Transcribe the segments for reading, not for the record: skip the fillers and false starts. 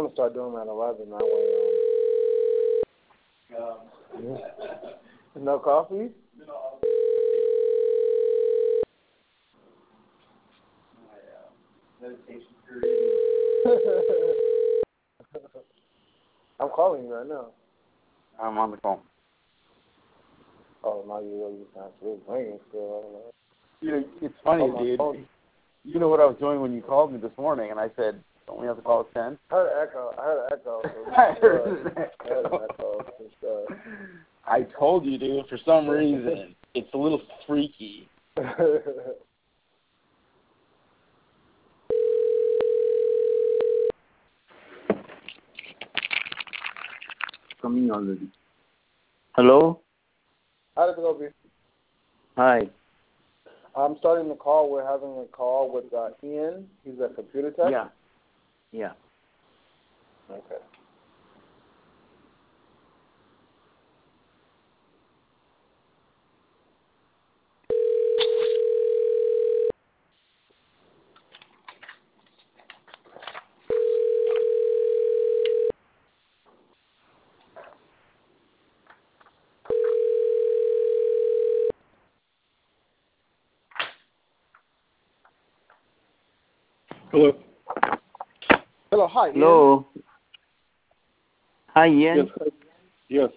gonna start doing that at 11. That way. No coffee? Meditation period. I'm calling you right now. I'm on the phone. Oh, now you sound really ringing still. It's funny, Oh, dude. phone. You know what I was doing when you called me this morning, and I said, don't we have to call at 10? I heard an echo. I heard an echo. I told you, dude, for some reason, it's a little freaky. Coming already. Hello? How did it go, B? Hi. I'm starting the call. We're having a call with Ian. He's a computer tech? Yeah. Okay. Hello. Hello, hi, Ian. Hello. Hi, Ian. Yes.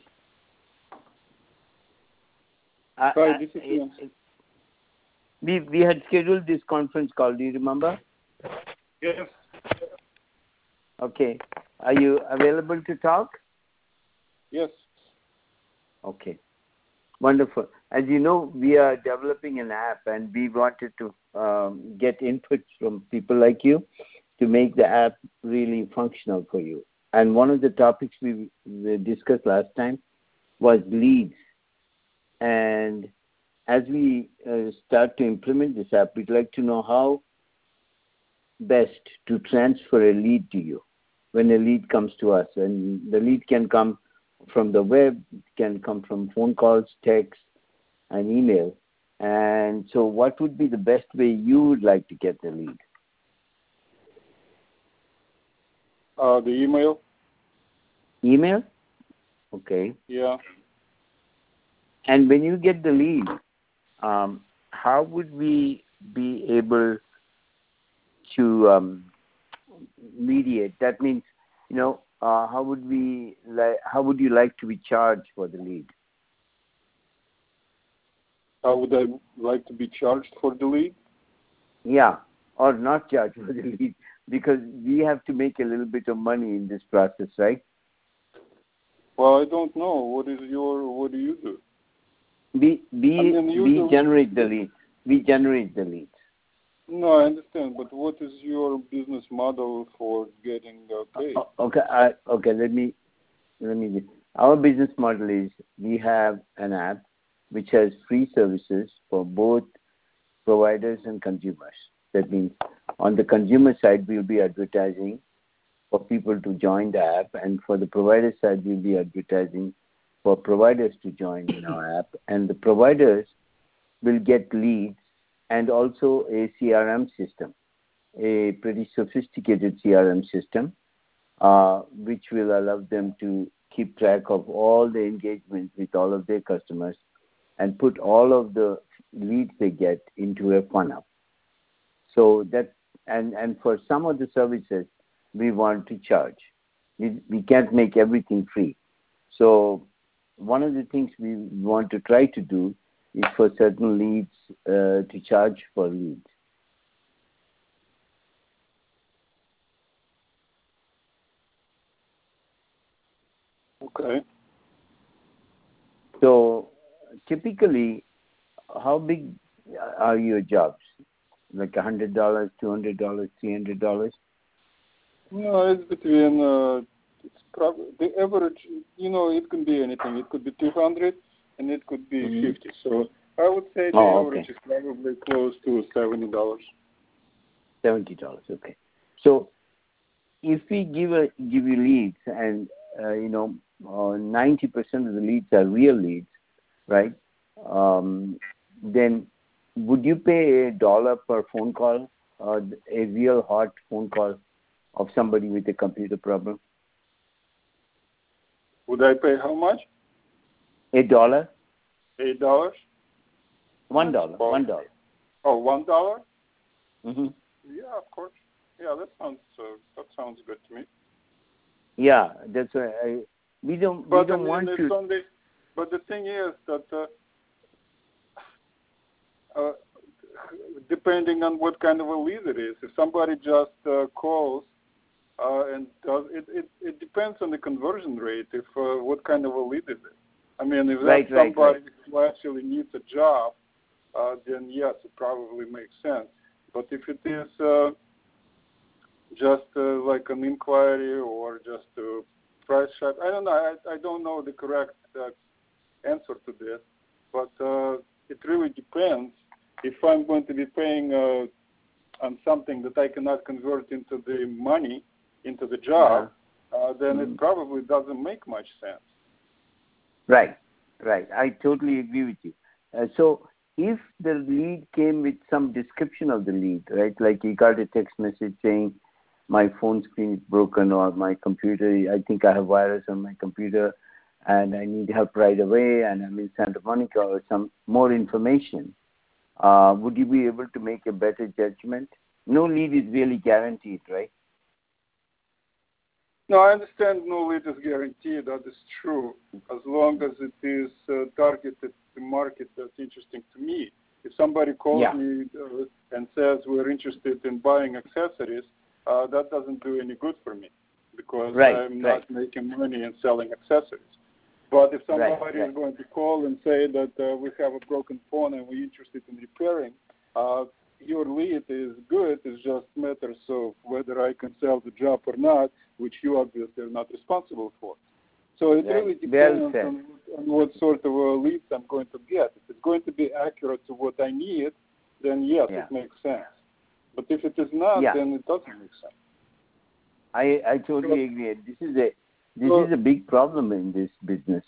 Hi, this is Ian. We had scheduled this conference call. Do you remember? Yes. Okay. Are you available to talk? Yes. Okay. Wonderful. As you know, we are developing an app, and we wanted to get inputs from people like you to make the app really functional for you. And one of the topics we discussed last time was leads. And as we start to implement this app, we'd like to know how best to transfer a lead to you when a lead comes to us. And the lead can come from the web, can come from phone calls, text, and email. And so what would be the best way you would like to get the lead? The email. Email? Okay. Yeah. And when you get the lead, how would we be able to mediate? That means, how would you like to be charged for the lead? How would I like to be charged for the lead? Yeah, or not charged for the lead, because we have to make a little bit of money in this process, right? Well, I don't know. What do you do? We generate the leads. We generate the leads. No, I understand, but what is your business model for getting paid? Okay. Let me. Our business model is we have an app which has free services for both providers and consumers. That means on the consumer side, we'll be advertising for people to join the app, and for the provider side, we'll be advertising for providers to join in our app, and the providers will get leads and also a CRM system, a pretty sophisticated CRM system, which will allow them to keep track of all the engagement with all of their customers and put all of the leads they get into a funnel. So that, and for some of the services, we want to charge. We can't make everything free. So one of the things we want to try to do is for certain leads to charge for leads. Okay. So typically, how big are your jobs? Like $100, $200, $300? No, it's between. It's probably the average. It can be anything. It could be 200, and it could be 50. So I would say the average is probably close to $70. $70. Okay. So if we give you leads, and 90% of the leads are real leads, right? Then would you pay $1 per phone call, or a real hot phone call of somebody with a computer problem? Would I pay how much? $8? $8? $1. $1. Oh, $1? Mm-hmm. Yeah, of course. Yeah, that sounds good to me. Yeah, that's why we don't want to. But the thing is that depending on what kind of a lead it is, if somebody just calls and does it depends on the conversion rate. If what kind of a lead is it? I mean, if that's somebody who actually needs a job, then yes, it probably makes sense. But if it is just like an inquiry or just a price check, I don't know. I don't know the correct answer to this, but it really depends. If I'm going to be paying on something that I cannot convert into the money, into the job, then it probably doesn't make much sense. Right. I totally agree with you. So if the lead came with some description of the lead, right, like you got a text message saying, my phone screen is broken, or my computer, I think I have virus on my computer, and I need help right away, and I'm in Santa Monica, or some more information, would you be able to make a better judgment? No lead is really guaranteed, right? No, I understand no lead is guaranteed. That is true, as long as it is targeted to the market that's interesting to me. If somebody calls me and says we're interested in buying accessories, that doesn't do any good for me, because I'm not making money in selling accessories. But if somebody is going to call and say that we have a broken phone and we're interested in repairing, your lead is good. It's just matters of whether I can sell the job or not, which you obviously are not responsible for. So it really depends on what sort of leads I'm going to get. If it's going to be accurate to what I need, then yes, it makes sense. But if it is not, then it doesn't make sense. I totally agree. This is a big problem in this business.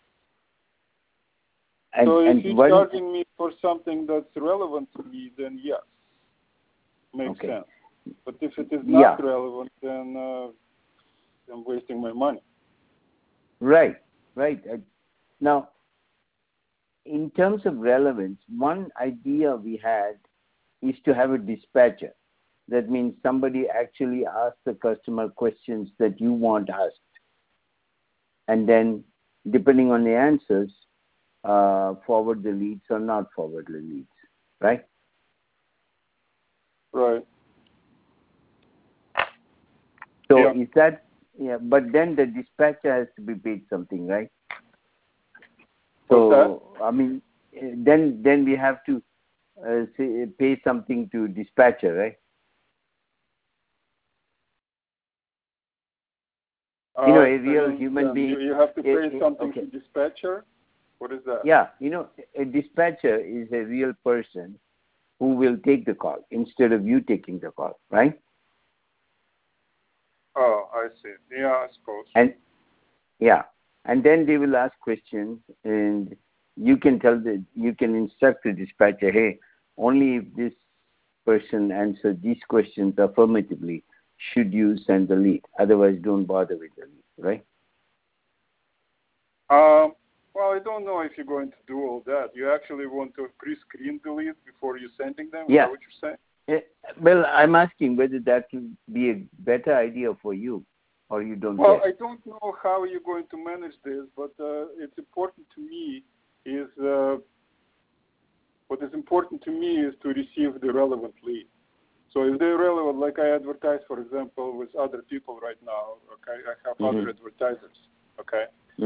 And, so if you're charging me for something that's relevant to me, then yes, makes sense. But if it is not relevant, then I'm wasting my money. Right. Now, in terms of relevance, one idea we had is to have a dispatcher. That means somebody actually asks the customer questions that you want asked. And then, depending on the answers, forward the leads or not forward the leads. Right? Right. So is that, but then the dispatcher has to be paid something, right? So, I mean, then we have to pay something to dispatcher, right? A real human being. You have to pay something to dispatcher? What is that? Yeah, a dispatcher is a real person who will take the call instead of you taking the call, right? Oh, I see. Yeah, I suppose. And then they will ask questions, and you can instruct the dispatcher, hey, only if this person answers these questions affirmatively should you send the lead. Otherwise, don't bother with the lead, right? Well, I don't know if you're going to do all that. You actually want to pre-screen the leads before you're sending them? Is that what you're saying? Well, I'm asking whether that would be a better idea for you, or you don't Well, I don't know how you're going to manage this, but it's important to me is what is important to me is to receive the relevant lead. So if they're relevant, like I advertise, for example, with other people right now, okay, I have other advertisers, okay,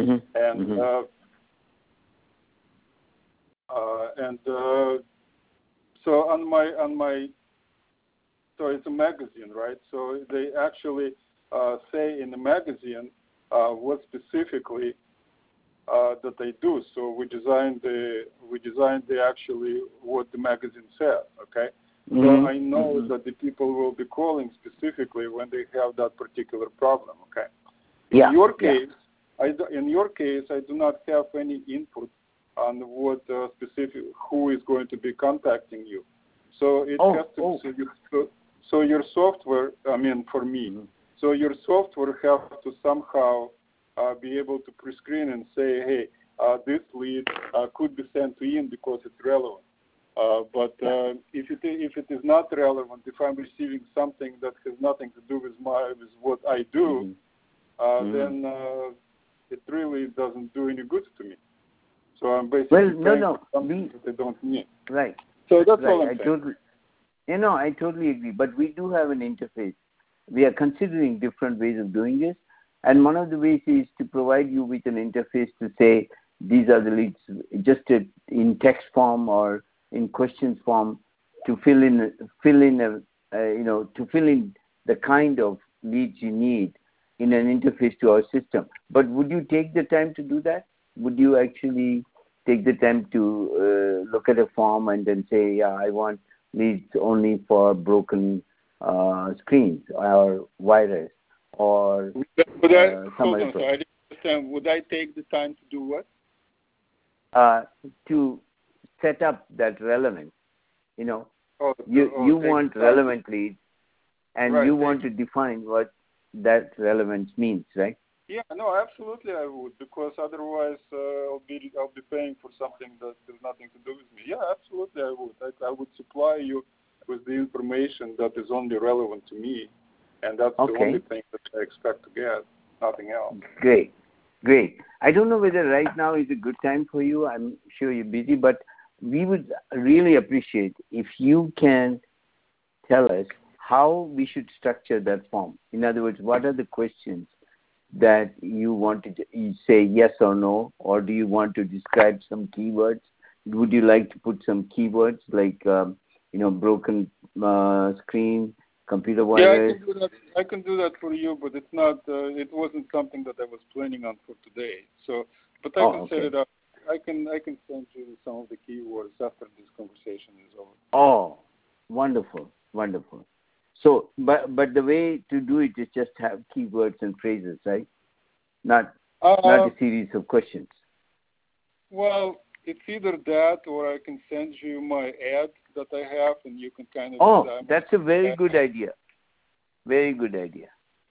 so on my so it's a magazine, right? So they actually say in the magazine what specifically that they do. So we designed the actually what the magazine says, okay? So I know that the people will be calling specifically when they have that particular problem, okay? In your case, I do not have any input on what specific who is going to be contacting you. So it has to. So your software, for me, so your software have to somehow be able to pre-screen and say, hey, this lead could be sent to Ian because it's relevant. But if it is not relevant, if I'm receiving something that has nothing to do with what I do, then it really doesn't do any good to me. So I'm basically paying for something that I don't need. Right. So that's all I'm saying. I totally agree. But we do have an interface. We are considering different ways of doing this. And one of the ways is to provide you with an interface to say, these are the leads, just in text form or in questions form, to fill in the kind of leads you need in an interface to our system. But would you take the time to do that? Would you actually take the time to look at a form and then say, yeah, I want leads only for broken screens or virus or hold on, so I didn't understand. Would I take the time to do what? To set up that relevance. You want relevant leads, and you want to define what that relevance means, right? Yeah, no, absolutely I would, because otherwise I'll be paying for something that has nothing to do with me. Yeah, absolutely I would. I would supply you with the information that is only relevant to me, and that's the only thing that I expect to get, nothing else. Great. I don't know whether right now is a good time for you. I'm sure you're busy, but we would really appreciate if you can tell us how we should structure that form. In other words, what are the questions that you want to say yes or no, or do you want to describe some keywords? Would you like to put some keywords like, broken screen, computer virus? Yeah, I can do that for you, but it's not. It wasn't something that I was planning on for today. So, but I can set it up. I can send you some of the keywords after this conversation is over. Oh, wonderful. So, but the way to do it is just have keywords and phrases, right? Not a series of questions. Well, it's either that, or I can send you my ad that I have, and you can kind of. Oh, that's a very good idea. Very good idea.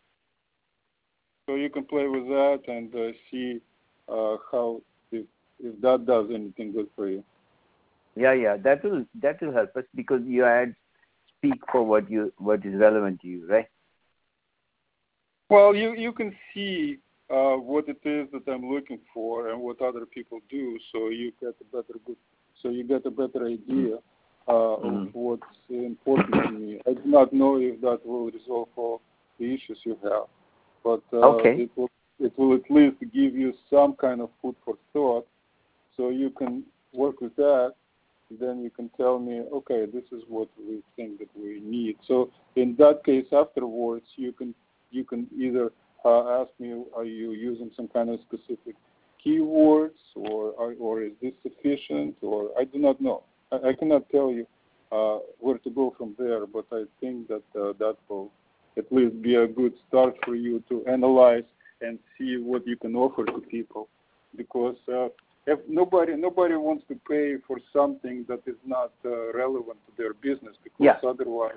So you can play with that and see how if that does anything good for you. Yeah, that will help us, because your ads speak for what is relevant to you, right? Well, you can see what it is that I'm looking for and what other people do, so you get a better idea of what's important to me. I do not know if that will resolve all the issues you have, but it will at least give you some kind of food for thought, so you can work with that. Then you can tell me, okay, this is what we think that we need. So in that case, afterwards, you can either ask me, are you using some kind of specific keywords, or is this sufficient, or I do not know. I cannot tell you where to go from there, but I think that that will at least be a good start for you to analyze and see what you can offer to people, because if nobody wants to pay for something that is not relevant to their business, because otherwise,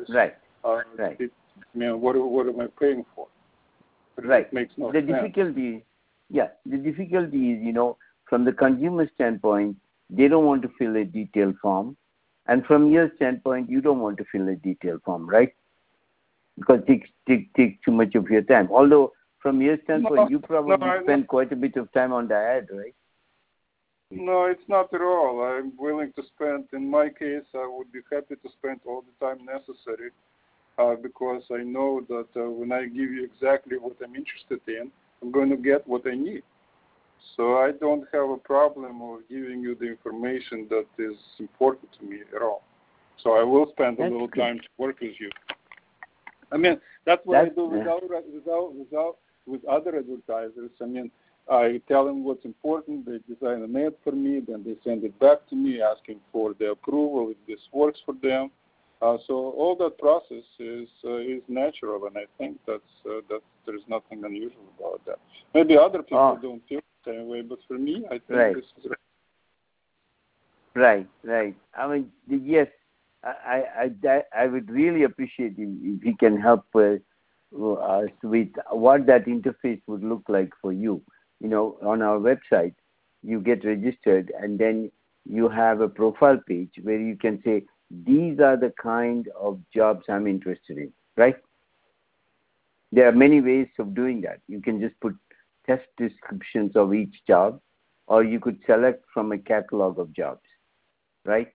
what am I paying for? Right. It makes no sense. The difficulty is, from the consumer standpoint, they don't want to fill a detailed form, and from your standpoint, you don't want to fill a detailed form, right? Because it takes too much of your time. Although from your standpoint, you probably spend quite a bit of time on the ad, right? No, it's not at all. I'm willing to spend, in my case, I would be happy to spend all the time necessary, because I know that when I give you exactly what I'm interested in, I'm going to get what I need. So I don't have a problem of giving you the information that is important to me at all. So I will spend a little time to work with you. I mean, that's what I do with other advertisers. I mean, I tell them what's important, they design an ad for me, then they send it back to me asking for the approval if this works for them. So all that process is natural, and I think that there's nothing unusual about that. Maybe other people don't feel the same way, but for me, I think this is right. I mean, yes, I would really appreciate if you can help us with what that interface would look like for you. You know, on our website, you get registered, and then you have a profile page where you can say, these are the kind of jobs I'm interested in, right? There are many ways of doing that. You can just put test descriptions of each job, or you could select from a catalog of jobs, right?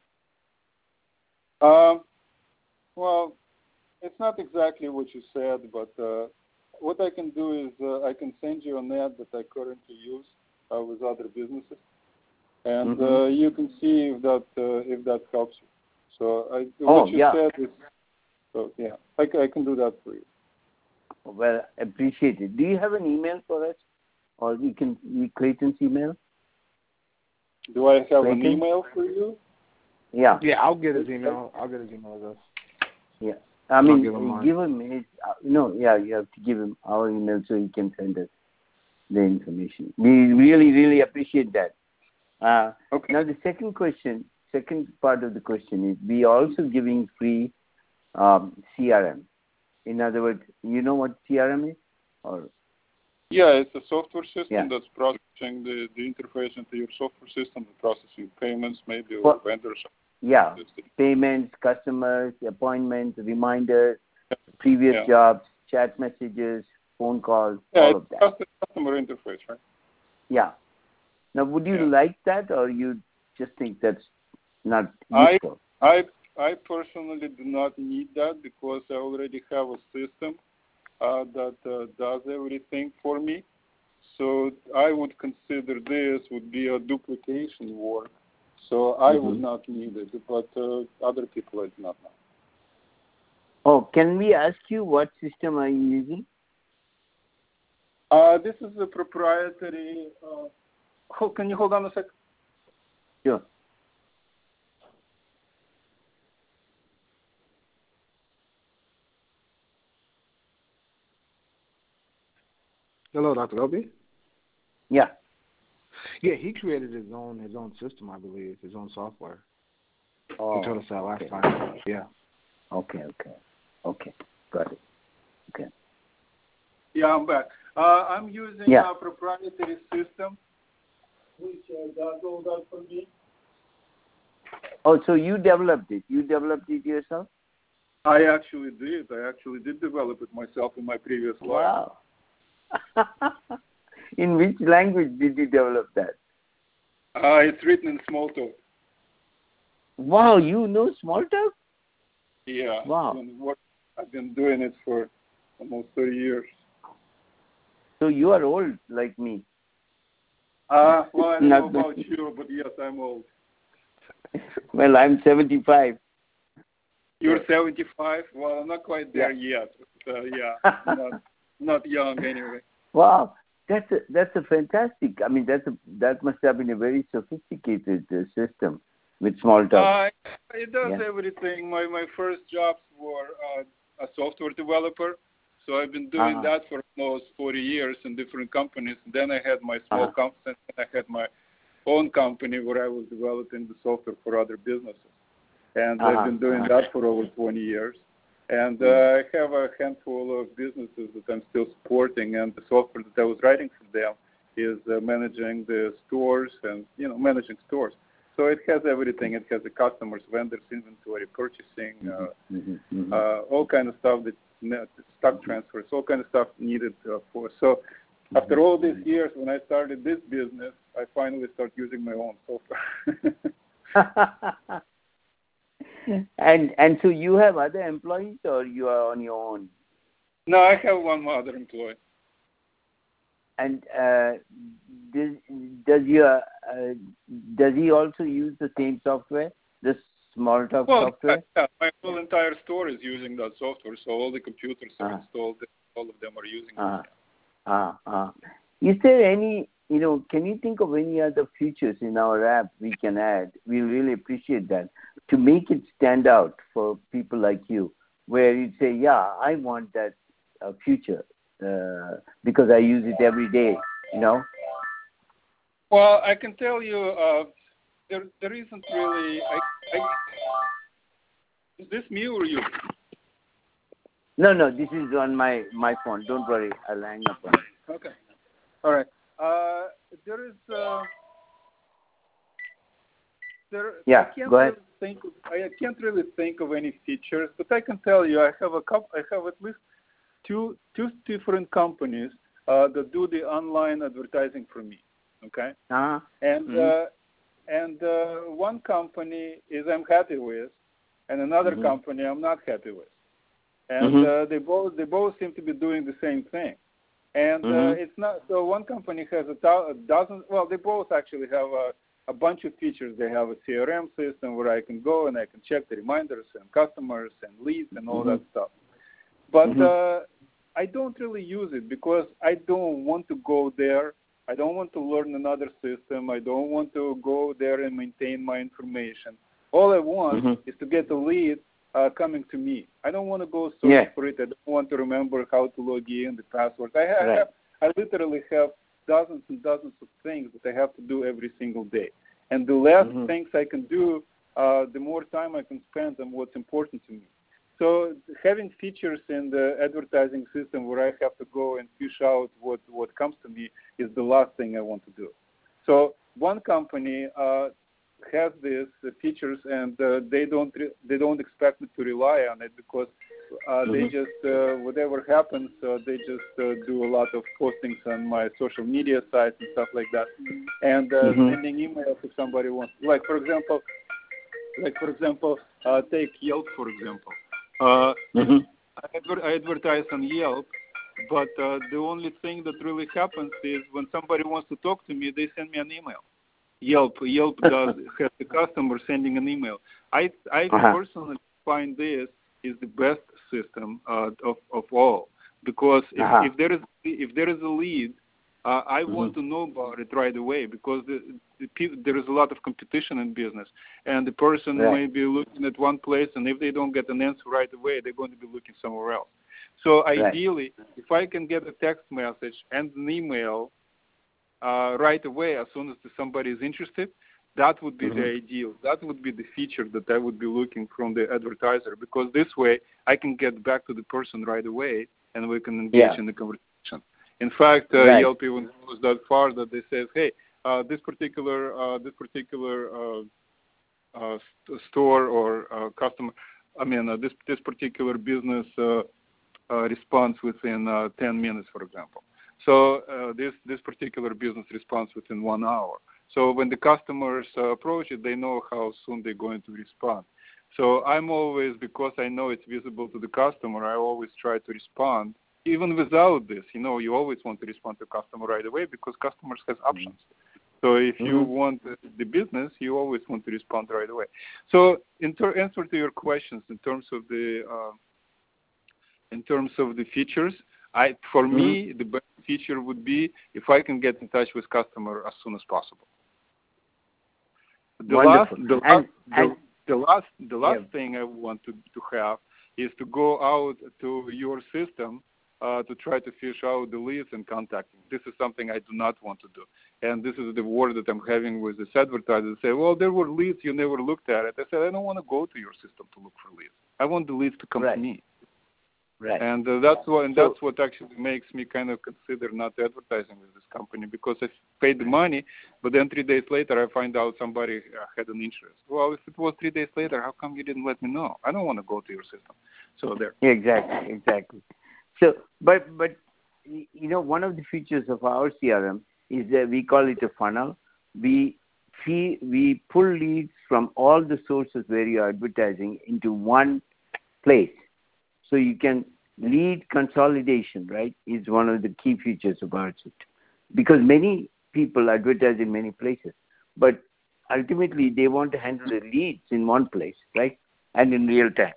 Well, it's not exactly what you said, but what I can do is I can send you an ad that I currently use with other businesses, and you can see if that helps you. So what you said is, so yeah, I can do that for you. Well, appreciate it. Do you have an email for us, or you can Clayton's email? Do I have an email for you? Yeah. Yeah, I'll get his email. I'll get his email address. Yeah. I mean, give him his. No, yeah, you have to give him our email so he can send us the information. We really, really appreciate that. Okay. Now, the second part of the question is, we are also giving free CRM. In other words, you know what CRM is? Or yeah, it's a software system that's processing the interface into your software system, processing payments maybe, or vendors. Yeah, payments, customers, appointments, reminders, previous jobs, chat messages, phone calls, all of that. Yeah, it's customer interface, right? Yeah. Now, would you like that, or you just think that's not useful? I personally do not need that because I already have a system that does everything for me. So I would consider this would be a duplication work. So I would not need it, but other people I do not know. Oh, can we ask you what system are you using? This is a proprietary. Can you hold on a second? Sure. Hello, Dr. Gobi? Yeah. Yeah, he created his own system, I believe, his own software. Oh, he told us that last time. Yeah. Okay. Got it. Okay. Yeah, I'm back. I'm using a proprietary system which does all that for me. Oh, so you developed it? You developed it yourself? I actually did. I actually did develop it myself in my previous life. Wow. In which language did you develop that? It's written in Smalltalk. Wow, you know Smalltalk? Yeah. Wow. I've been doing it for almost 30 years. So you are old like me. Well, I don't know about you, but yes, I'm old. Well, I'm 75. You're 75? Well, I'm not quite there yet. But, not young anyway. Wow, that's a fantastic. I mean, that must have been a very sophisticated system with Smalltalk. It does everything. My first jobs were a software developer, so I've been doing that for almost 40 years in different companies. And then I had my small company, and I had my own company where I was developing the software for other businesses. And I've been doing that for over 20 years. And I have a handful of businesses that I'm still supporting, and the software that I was writing for them is managing the stores and, managing stores. So it has everything. It has the customers, vendors, inventory, purchasing, all kind of stuff, stock transfers, all kind of stuff needed for. So after all these years, when I started this business, I finally started using my own software. And so you have other employees, or you are on your own? No, I have one other employee. And does he also use the same software, the Smalltalk software? Yeah, my whole entire store is using that software, so all the computers are installed. All of them are using it. Is there any, can you think of any other features in our app we can add? We really appreciate that, to make it stand out for people like you, where you'd say, yeah, I want that feature because I use it every day, Well, I can tell you there isn't really. Is this me or you? No, this is on my phone. Don't worry, I'll hang up on it. Okay. All right. There is. Yeah, go ahead. I can't really think of any features, but I can tell you I have at least two different companies that do the online advertising for me. Okay. Uh-huh. And one company is I'm happy with, and another company I'm not happy with. And they both seem to be doing the same thing. And it's not so. One company has a dozen. Well, they both actually have a bunch of features. They have a CRM system where I can go and I can check the reminders and customers and leads and all that stuff. But I don't really use it because I don't want to go there. I don't want to learn another system. I don't want to go there and maintain my information. All I want is to get a lead coming to me. I don't want to go search for it. I don't want to remember how to log in, the password. I literally have dozens and dozens of things that I have to do every single day. And the less things I can do, the more time I can spend on what's important to me. So having features in the advertising system where I have to go and fish out what comes to me is the last thing I want to do. So one company has these features, and they don't expect me to rely on it because they just whatever happens, they just do a lot of postings on my social media sites and stuff like that, and sending emails if somebody wants. Like for example, take Yelp for example. I advertise on Yelp, but the only thing that really happens is when somebody wants to talk to me, they send me an email. Yelp does have the customer sending an email. I personally find this is the best system of all because if there is a lead, I want to know about it right away because there is a lot of competition in business, and the person may be looking at one place, and if they don't get an answer right away, they're going to be looking somewhere else. So ideally, if I can get a text message and an email right away as soon as somebody is interested, that would be the ideal. That would be the feature that I would be looking from the advertiser because this way I can get back to the person right away and we can engage in the conversation. In fact, Yelp even goes that far that they say, hey, this particular store or customer, this particular business responds within 10 minutes, for example. So this particular business responds within 1 hour. So when the customers approach it, they know how soon they're going to respond. So I'm always, because I know it's visible to the customer, I always try to respond. Even without this, you always want to respond to customer right away because customers have options. So if you want the business, you always want to respond right away. So in answer to your questions, in terms of the features, for me, the best feature would be if I can get in touch with customer as soon as possible. The last thing I want to have is to go out to your system to try to fish out the leads and contacting. This is something I do not want to do. And this is the war that I'm having with this advertiser. They say, well, there were leads, you never looked at it. I said, I don't want to go to your system to look for leads. I want the leads to come to me. Right. And that's what actually makes me kind of consider not advertising with this company because I paid the money, but then 3 days later I find out somebody had an interest. Well, if it was 3 days later, how come you didn't let me know? I don't want to go to your system. So there. Exactly. So, but one of the features of our CRM is that we call it a funnel. We pull leads from all the sources where you are advertising into one place. So you can lead consolidation, right, is one of the key features about it. Because many people advertise in many places, but ultimately they want to handle the leads in one place, right, and in real time.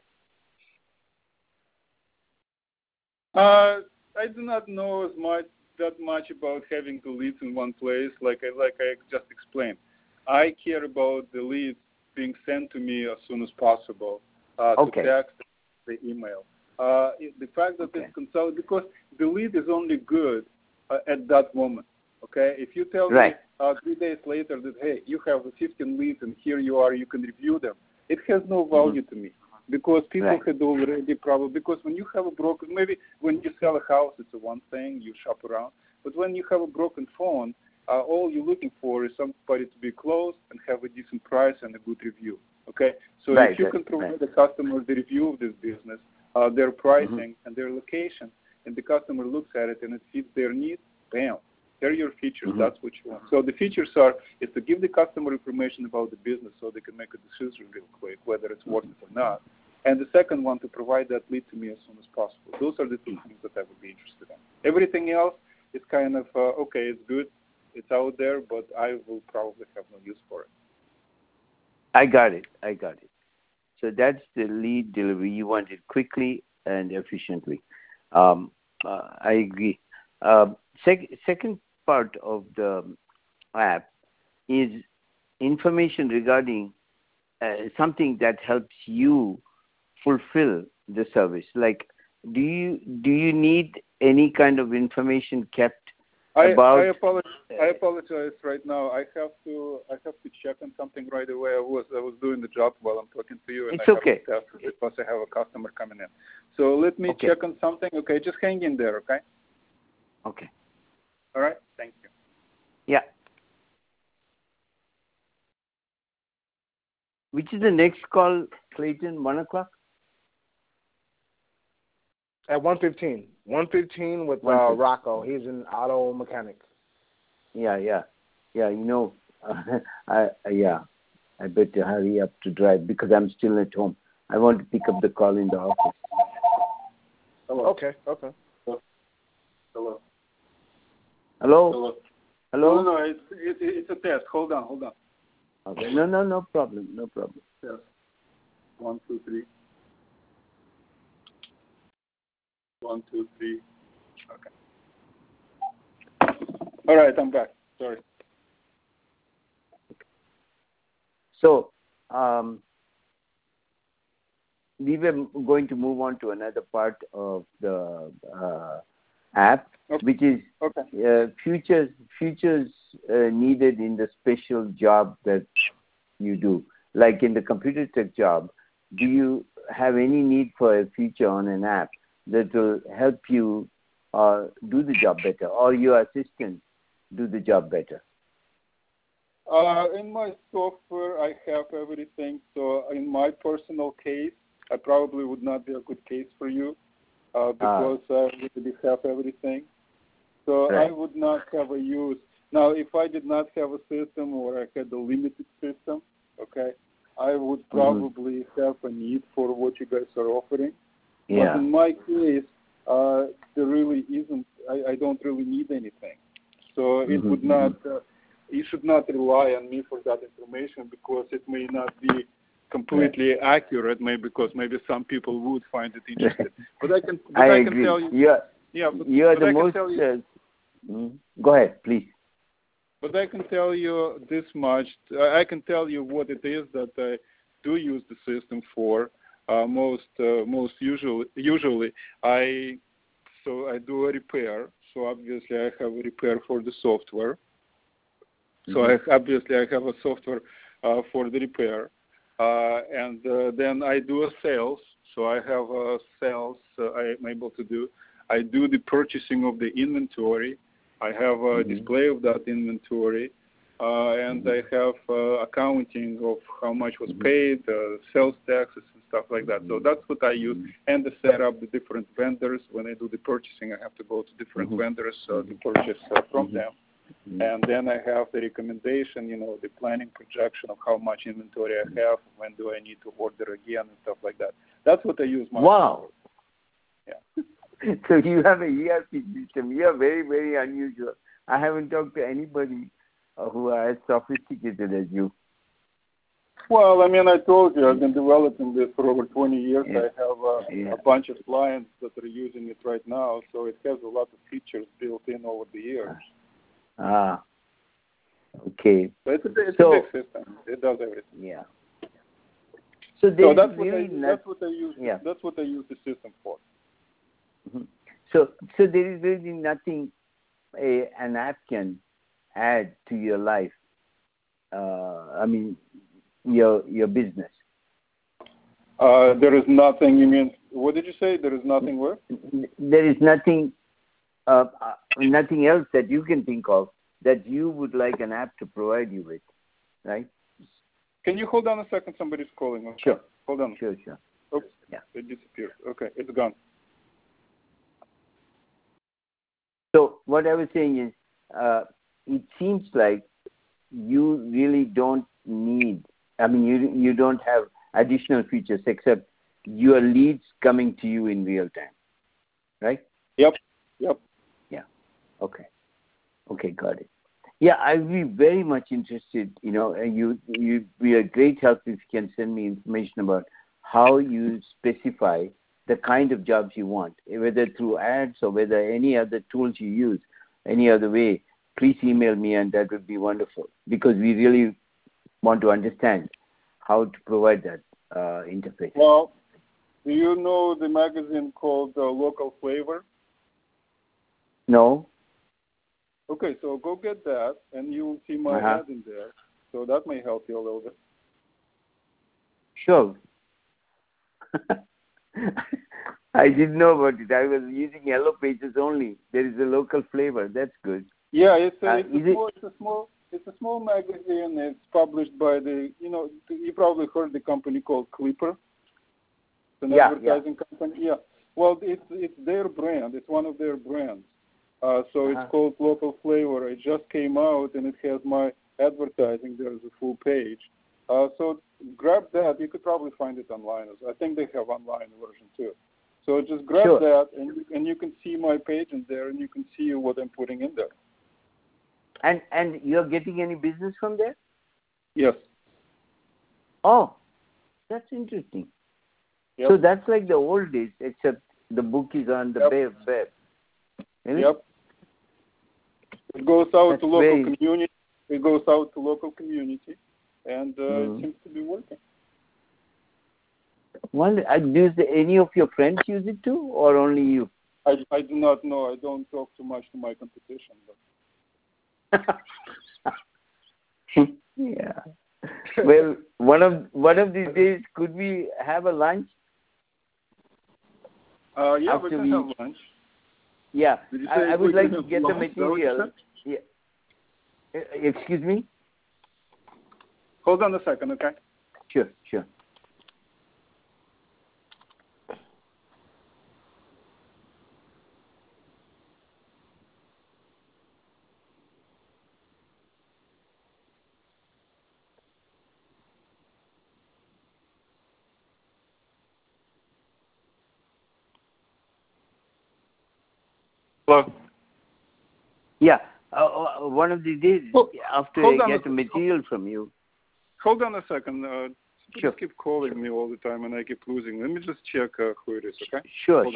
I do not know that much about having the leads in one place, like I just explained. I care about the leads being sent to me as soon as possible, to text, the email. The fact that it's consolidated, because the lead is only good at that moment, okay? If you tell me 3 days later that, hey, you have 15 leads and here you are, you can review them, it has no value to me. because people had already probably, because when you have a broken, maybe when you sell a house, it's a one thing, you shop around, but when you have a broken phone, all you're looking for is somebody to be close and have a decent price and a good review. Okay, so if you can provide the customer the review of this business, their pricing and their location, and the customer looks at it and it fits their needs, bam, they're your features. That's what you want. So the features is to give the customer information about the business so they can make a decision real quick whether it's worth it or not. And the second one, to provide that lead to me as soon as possible. Those are the two things that I would be interested in. Everything else is kind of okay, it's good, it's out there, but I will probably have no use for it. I got it. So that's the lead delivery. You want it quickly and efficiently. I agree. Second part of the app is information regarding something that helps you fulfill the service. Like, do you need any kind of information kept about? I apologize right now. I have to check on something right away. I was doing the job while I'm talking to you, and it's okay because I have a customer coming in. So let me check on something. Okay, just hang in there. Okay. Okay. All right. Thank you. Yeah. Which is the next call, Clayton? 1:00? At 1:15. 1:15 with Rocco. He's an auto mechanic. Yeah. You know, I better hurry up to drive because I'm still at home. I want to pick up the call in the office. Hello. Okay. Hello. No, it's a test. Hold on. Okay. No problem. Yes. 1, 2, 3. 1, 2, 3. Okay. All right, I'm back. Sorry. So, we were going to move on to another part of the app, which is features needed in the special job that you do. Like in the computer tech job, do you have any need for a feature on an app that will help you do the job better, or your assistant do the job better? In my software, I have everything. So in my personal case, I probably would not be a good case for you because I really have everything. So I would not have a use. Now, if I did not have a system or I had a limited system, okay, I would probably have a need for what you guys are offering. Yeah. But in my case, there really isn't. I don't really need anything. So it would not. You should not rely on me for that information because it may not be completely accurate. Maybe because maybe some people would find it interesting. But I can agree. tell you. You're the most. Go ahead, please. But I can tell you this much. I can tell you what it is that I do use the system for. Most usually, I do a repair. So obviously, I have a repair for the software. So I have a software for the repair, and then I do a sales. So I have a sales I'm able to do. I do the purchasing of the inventory. I have a display of that inventory, and I have accounting of how much was paid, sales taxes and stuff like that. So that's what I use, and to set up the different vendors. When I do the purchasing, I have to go to different vendors to purchase from them. And then I have the recommendation, the planning projection of how much inventory I have, when do I need to order again, and stuff like that. That's what I use. Wow. Yeah. So you have a ERP system. You are very, very unusual. I haven't talked to anybody who are as sophisticated as you. Well, I mean, I told you I've been developing this for over 20 years. Yeah. I have a bunch of clients that are using it right now, so it has a lot of features built in over the years. Okay. So it's a big system. It does everything. Yeah. So that's what I use. Yeah. That's what I use the system for. So there is really nothing an app can add to your life. I mean, your business. There is nothing. You mean, what did you say? There is nothing where? There is nothing else that you can think of that you would like an app to provide you with, right? Can you hold on a second? Somebody's calling. Okay. Sure. Hold on. Sure. Oops. Yeah. It disappeared. Okay, it's gone. So what I was saying is, it seems like you really don't need, you don't have additional features except your leads coming to you in real time, right? Yep. Yeah. Okay, got it. Yeah, I'd be very much interested, you'd be a great help if you can send me information about how you specify the kind of jobs you want, whether through ads or whether any other tools you use, any other way. Please email me, and that would be wonderful, because we really want to understand how to provide that interface. Well, do you know the magazine called Local Flavor? No? Okay, so go get that, and you'll see my ad in there. So that may help you a little bit. Sure. I didn't know about it. I was using Yellow Pages only. There is a Local Flavor. That's good. Yeah, it's a small magazine. It's published by you probably heard the company called Clipper. It's an advertising company. Yeah. Well, it's their brand. It's one of their brands. So it's called Local Flavor. It just came out, and it has my advertising. There's a full page. So grab that. You could probably find it online. I think they have online version too. So just grab that, and you can see my page in there, and you can see what I'm putting in there. And you're getting any business from there? Yes. Oh, that's interesting. Yep. So that's like the old days, except the book is on the web. Really? Yep. It goes out to local community. It goes out to local community, and it seems to be working. Well, do any of your friends use it too, or only you? I do not know. I don't talk too much to my competition. But. Yeah. Well, one of these days, could we have a lunch? Yeah, we can have lunch. Yeah, I would like to get the material. Yeah. Excuse me? Hold on a second, okay? Sure. Hello? Yeah, one of these days, after I get the material from you. Hold on a second. Sure. Keep calling me all the time, and I keep losing. Let me just check who it is, okay? Sure.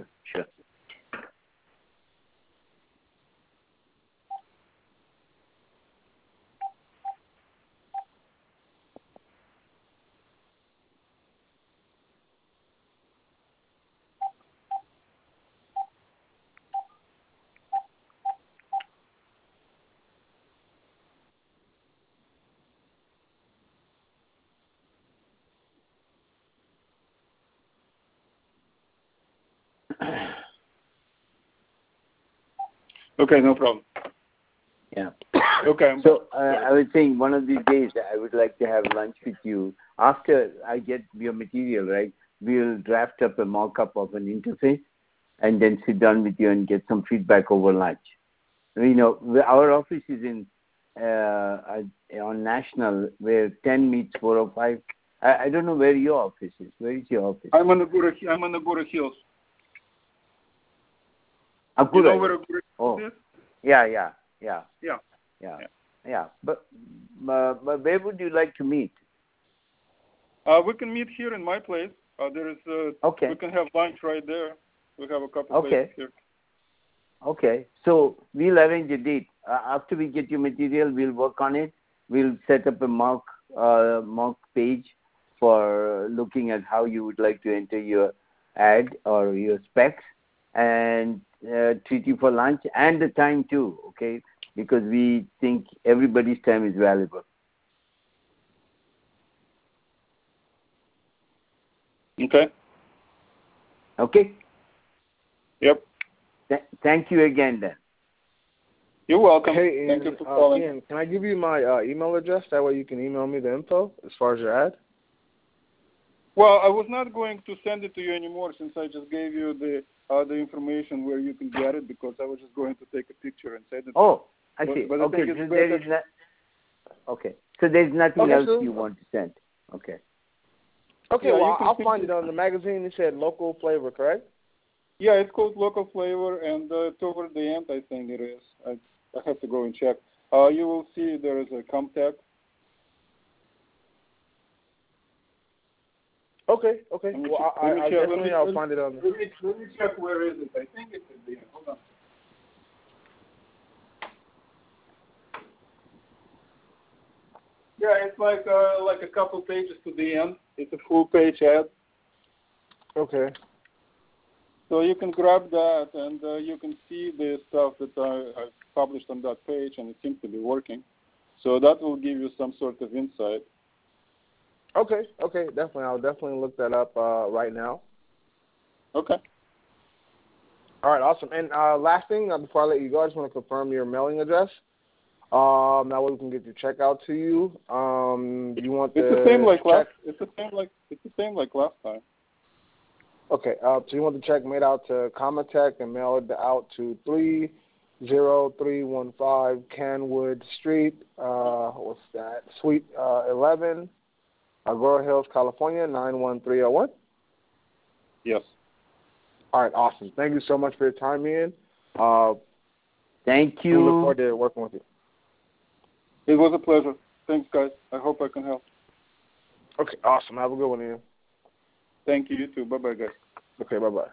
Okay, no problem. Yeah. Okay. So I was saying one of these days I would like to have lunch with you. After I get your material, right, we'll draft up a mock-up of an interface and then sit down with you and get some feedback over lunch. Our office is on National, where 10 meets 405. I don't know where your office is. Where is your office? I'm on Agoura Hills. Agoura. You know where Agoura Hills is? Yeah. But where would you like to meet? We can meet here in my place. There is. Okay. We can have lunch right there. We have a couple places here. Okay. So we'll arrange a date. After we get your material, we'll work on it. We'll set up a mock page for looking at how you would like to enter your ad or your specs, and treat you for lunch and the time too, okay? Because we think everybody's time is valuable. Okay. Okay? Yep. Thank you again, then. You're welcome. Hey, Thank you for calling. Ian, can I give you my email address? That way you can email me the info as far as your ad. Well, I was not going to send it to you anymore since I just gave you the information where you can get it because I was just going to take a picture and send it. Oh, I see. But okay, so there is okay. So there's nothing else so you want to send. Okay. Okay, Yeah, well, I'll simply find it on the magazine. You said Local Flavor, correct? Yeah, it's called Local Flavor, and toward the end, I think it is. I have to go and check. You will see there is a Comtech. Okay. Well, I'll find it on there. Let me check where is it. I think it's at the end. Hold on. Yeah, it's like a couple pages to the end. It's a full-page ad. Okay. So you can grab that, and you can see the stuff that I published on that page, and it seems to be working. So that will give you some sort of insight. Okay, definitely. I'll definitely look that up right now. Okay. All right, awesome. And last thing, before I let you go, I just want to confirm your mailing address. That way we can get your check out to you. You want it's the same like last. It's the same like last time. Okay. So you want the check made out to Comatech and mail it out to 30315 Canwood Street. What's that? Suite 11, Agoura Hills, California 91301. Yes. All right. Awesome. Thank you so much for your time, Ian. Thank you. We look forward to working with you. It was a pleasure. Thanks, guys. I hope I can help. Okay. Awesome. Have a good one, Ian. Thank you. You too. Bye-bye, guys. Okay. Bye-bye.